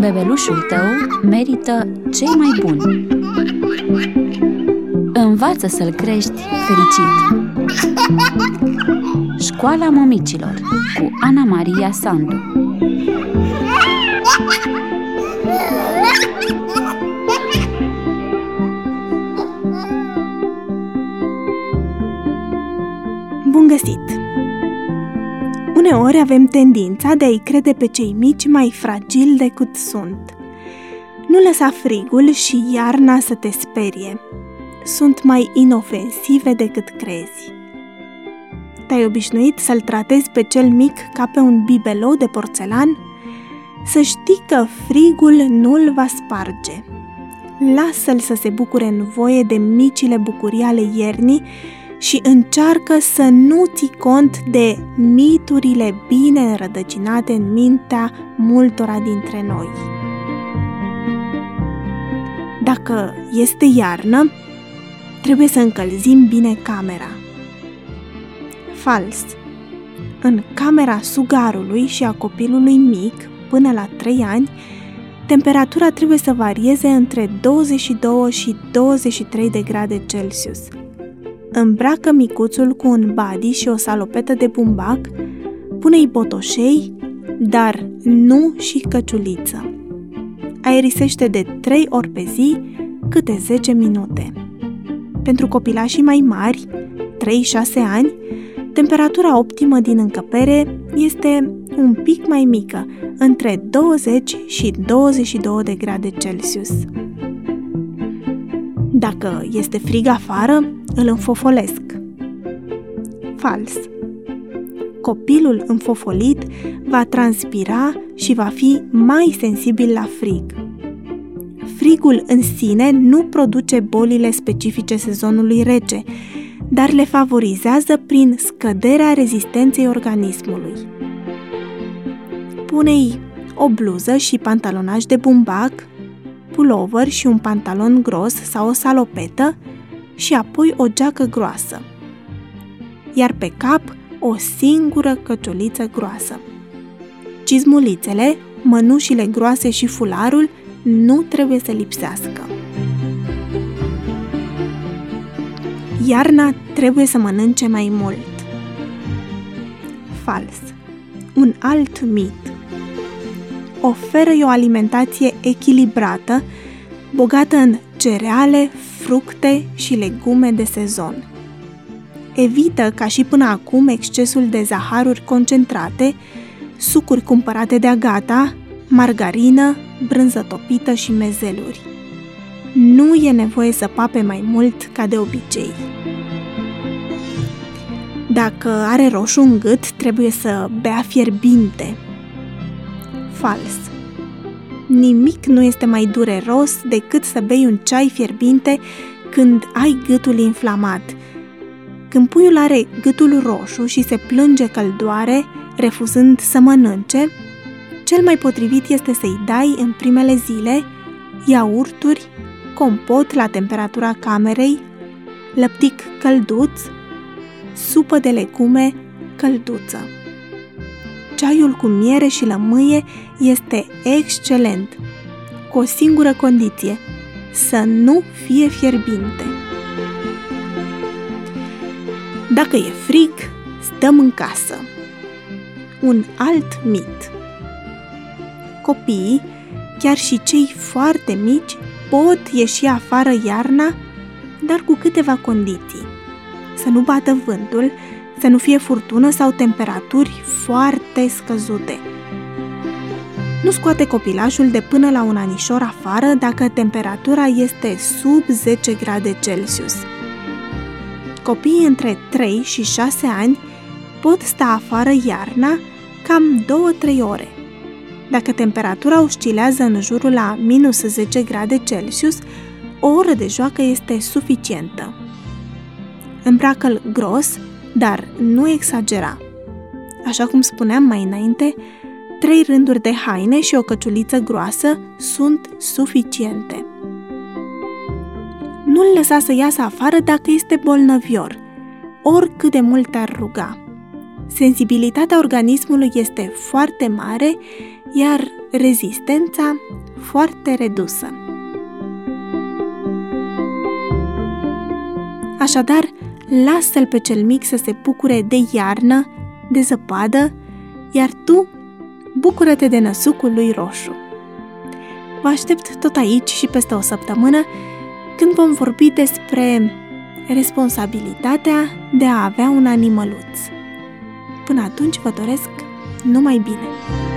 Bebelușul tău merită cei mai buni. Învață să-l crești fericit. Școala Mămicilor cu Ana Maria Sandu. Bun găsit! Uneori avem tendința de a-i crede pe cei mici mai fragili decât sunt. Nu lăsa frigul și iarna să te sperie. Sunt mai inofensive decât crezi. Te-ai obișnuit să-l tratezi pe cel mic ca pe un bibelou de porțelan? Să știi că frigul nu-l va sparge. Lasă-l să se bucure în voie de micile bucurii ale iernii și încearcă să nu ții cont de miturile bine înrădăcinate în mintea multora dintre noi. Dacă este iarnă, trebuie să încălzim bine camera. Fals! În camera sugarului și a copilului mic, până la 3 ani, temperatura trebuie să varieze între 22 și 23 de grade Celsius. Îmbracă micuțul cu un body și o salopetă de bumbac, pune-i botoșei, dar nu și căciuliță. Aerisește de 3 ori pe zi, câte 10 minute. Pentru copilașii mai mari, 3-6 ani, temperatura optimă din încăpere este un pic mai mică, între 20 și 22 de grade Celsius. Dacă este frig afară, îl înfofolesc. Fals! Copilul înfofolit va transpira și va fi mai sensibil la frig. Frigul în sine nu produce bolile specifice sezonului rece, dar le favorizează prin scăderea rezistenței organismului. Pune-i o bluză și pantalonaj de bumbac, pulover și un pantalon gros sau o salopetă și apoi o geacă groasă. Iar pe cap o singură căciuliță groasă. Cizmulițele, mănușile groase și fularul nu trebuie să lipsească. Iarna trebuie să mănânce mai mult. Fals! Un alt mit. Oferă-i o alimentație echilibrată, bogată în cereale, fructe și legume de sezon. Evită, ca și până acum, excesul de zaharuri concentrate, sucuri cumpărate de-a gata, margarină, brânză topită și mezeluri. Nu e nevoie să pape mai mult ca de obicei. Dacă are roșu în gât, trebuie să bea fierbinte. Fals! Nimic nu este mai dureros decât să bei un ceai fierbinte când ai gâtul inflamat. Când puiul are gâtul roșu și se plânge că îl doare, refuzând să mănânce, cel mai potrivit este să-i dai în primele zile iaurturi, compot la temperatura camerei, lăptic călduț, supă de legume călduță. Ceaiul cu miere și lămâie este excelent, cu o singură condiție: să nu fie fierbinte. Dacă e frig, stăm în casă. Un alt mit. Copiii, chiar și cei foarte mici, pot ieși afară iarna, dar cu câteva condiții. Să nu bată vântul, să nu fie furtună sau temperaturi foarte scăzute. Nu scoate copilașul de până la un anișor afară dacă temperatura este sub 10 grade Celsius. Copiii între 3 și 6 ani pot sta afară iarna cam 2-3 ore. Dacă temperatura oscilează în jurul la minus 10 grade Celsius, o oră de joacă este suficientă. Îmbracă-l gros, dar nu exagera. Așa cum spuneam mai înainte, 3 rânduri de haine și o căciuliță groasă sunt suficiente. Nu-l lăsa să iasă afară dacă este bolnăvior, oricât de mult ar ruga. sensibilitatea organismului este foarte mare, iar rezistența foarte redusă. Așadar, lasă-l pe cel mic să se bucure de iarnă, de zăpadă, iar tu bucură-te de năsucul lui roșu. Vă aștept tot aici și peste o săptămână, când vom vorbi despre responsabilitatea de a avea un animăluț. Până atunci vă doresc numai bine!